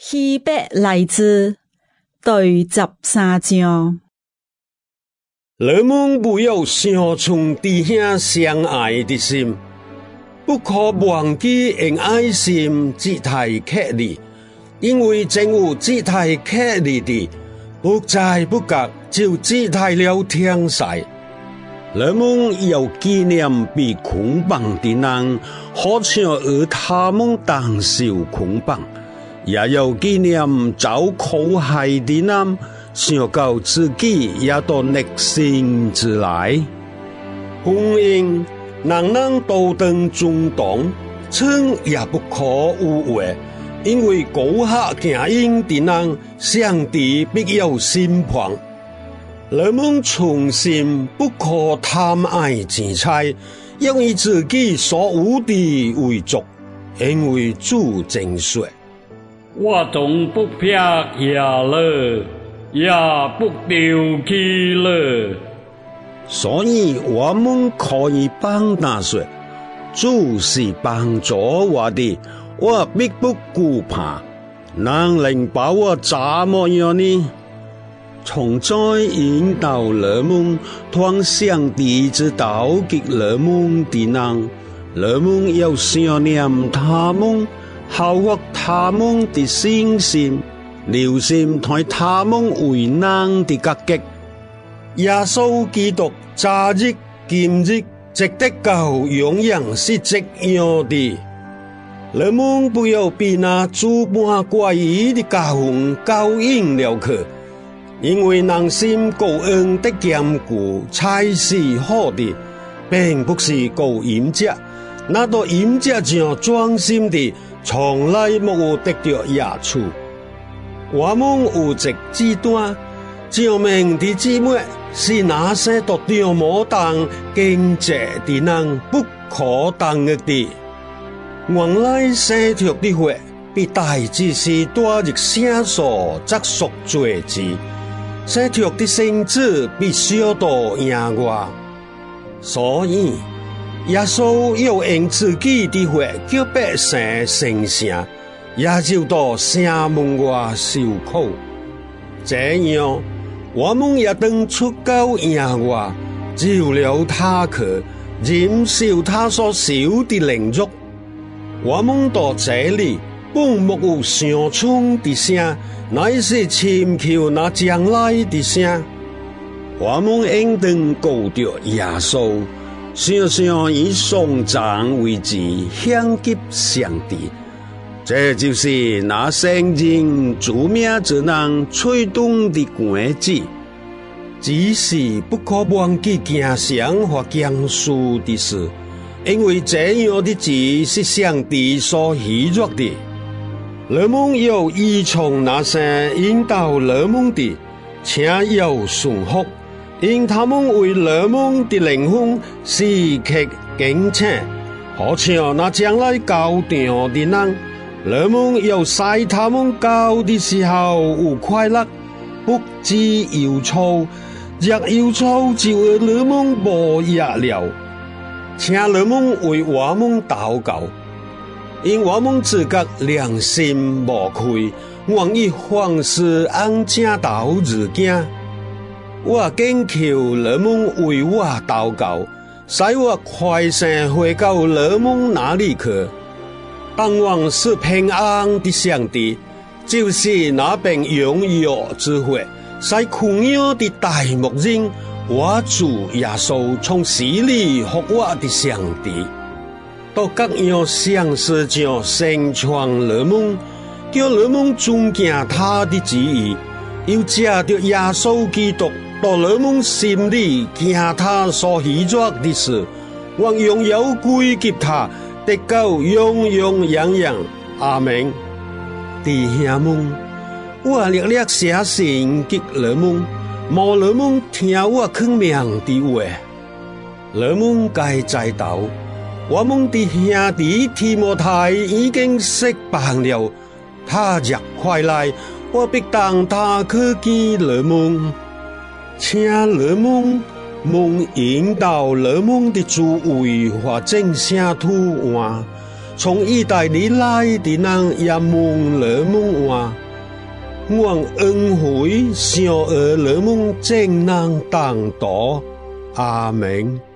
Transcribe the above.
希伯来字第13章。 人们不要伤从弟兄相爱的心，不可忘记用爱心肢体客力，因为真有肢体客力的，不知不觉就肢体了天使。人们要纪念被捆绑的人，好像而他们当受捆绑，也要纪念遭苦害的人，想到自己也都逆性之来。婚姻人人都当尊重，称也不可污秽，因为高下行淫的人，上帝必要审判。人们从心不可贪爱钱财，要以自己所有的为足，因为主正说： 我总不撇下了，也不丢弃了。 所以我们可以帮他说：主是帮助我的，我必不惧怕。能把我怎么样呢？从在引导人们向上帝之道给人们的人，人们要想念他们，效法他们的信心，留心睇他们为难的格局。耶稣基督昨日今日值得到永远是这样的。人们不要被那主办怪异的教训勾引了去，因为人心高恩的坚固才是好的，并不是高淫者。那个淫者像专心的，从来没有得到益处。我们有一极端证明的姊妹，是那些得到某当经济的人不可当的。原来生脱的血比大只是多日写所则属罪之。生脱的性子比小多赢我，所以耶稣要用自己的血叫百姓成圣，也就到城门外受苦。这样，我们也当出高赢我，就了他去，忍受他所受的凌辱。我们到这里本没有相冲的声，乃是寻求那将来的声。我们应当高着耶稣，常常以颂赞为祭献给上帝。这就是那圣人主命之人吹动的关键。只是不可忘记行善或降书的事，因为这样的事是上帝所喜悦的。人们要依从那些引导人们的，请要顺服，因他们为人们的灵魂时刻警醒，好像那将来高场的人，人们要使他们高的时候有快乐，不知忧愁，若忧愁就而人们无益了。请人们为我们祷告，因我们自觉良心无愧，愿意凡事按正道而行。我恳求人们为我祷告，使我快些回到人们那里去。但愿是平安的上帝，就是那并永有智慧，使困扰的大牧人，我主耶稣从死里复活的上帝，都各样详事上宣传人们，叫人们尊敬他的旨意，又借着耶稣基督到人们心里行他所喜悦的事，愿荣耀归给他，直到永永远远。阿们。弟兄们，我历历写信给人们，无人们听我劝命的话。人们该知道，我们的兄弟提摩太已经释放了，他若快来，我必当他去见人们。请人们蒙引导人们的主为或正向图案，从意大利来的人也蒙人们话， 愿恩惠小儿人们正能当道。阿门。